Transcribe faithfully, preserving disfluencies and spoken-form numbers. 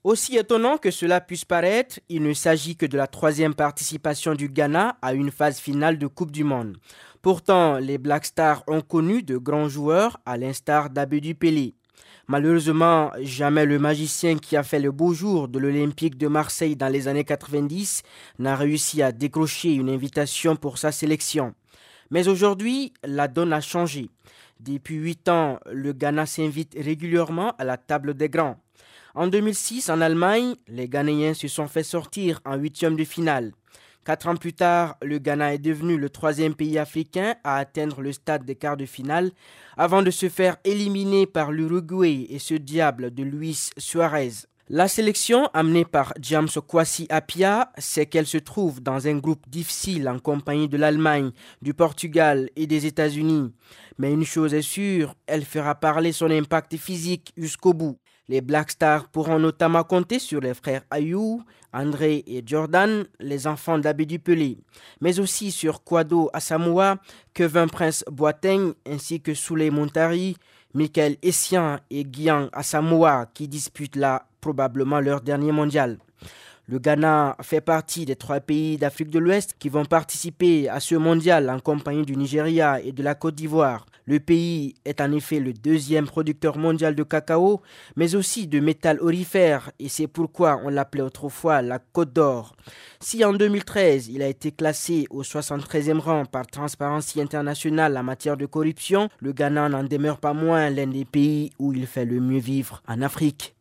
Aussi étonnant que cela puisse paraître, il ne s'agit que de la troisième participation du Ghana à une phase finale de Coupe du Monde. Pourtant, les Black Stars ont connu de grands joueurs à l'instar d'Abedou Pelé. Malheureusement, jamais le magicien qui a fait le beau jour de l'Olympique de Marseille dans les années quatre-vingt-dix n'a réussi à décrocher une invitation pour sa sélection. Mais aujourd'hui, la donne a changé. Depuis huit ans, le Ghana s'invite régulièrement à la table des grands. En deux mille six, en Allemagne, les Ghanéens se sont fait sortir en huitième de finale. Quatre ans plus tard, le Ghana est devenu le troisième pays africain à atteindre le stade des quarts de finale avant de se faire éliminer par l'Uruguay et ce diable de Luis Suarez. La sélection amenée par James Kwasi Appiah sait qu'elle se trouve dans un groupe difficile en compagnie de l'Allemagne, du Portugal et des États-Unis. Mais une chose est sûre, elle fera parler son impact physique jusqu'au bout. Les Black Stars pourront notamment compter sur les frères Ayou, André et Jordan, les enfants d'Abedou Pelé, mais aussi sur Kwadwo Asamoah, Kevin Prince Boateng ainsi que Souley Montari, Michael Essien et Gyan Asamoah qui disputent là probablement leur dernier mondial. Le Ghana fait partie des trois pays d'Afrique de l'Ouest qui vont participer à ce mondial en compagnie du Nigeria et de la Côte d'Ivoire. Le pays est en effet le deuxième producteur mondial de cacao, mais aussi de métal aurifère, et c'est pourquoi on l'appelait autrefois la Côte d'Or. Si en deux mille treize, il a été classé au soixante-treizième rang par Transparency International en matière de corruption, le Ghana n'en demeure pas moins l'un des pays où il fait le mieux vivre en Afrique.